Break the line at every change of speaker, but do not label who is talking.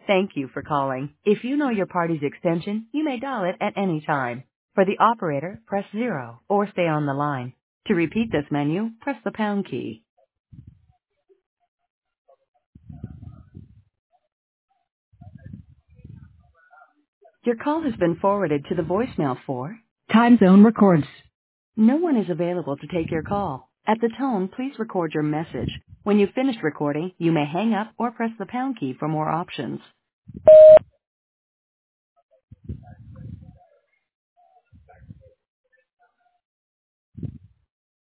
Thank you for calling. If you know your party's extension, you may dial it at any time. For the operator, press 0 or stay on the line. To repeat this menu, press the pound key. Your call has been forwarded to the voicemail for Time Zone Records. No one is available to take your call. At the tone, please record your message. When you've finished recording, you may hang up or press the pound key for more options.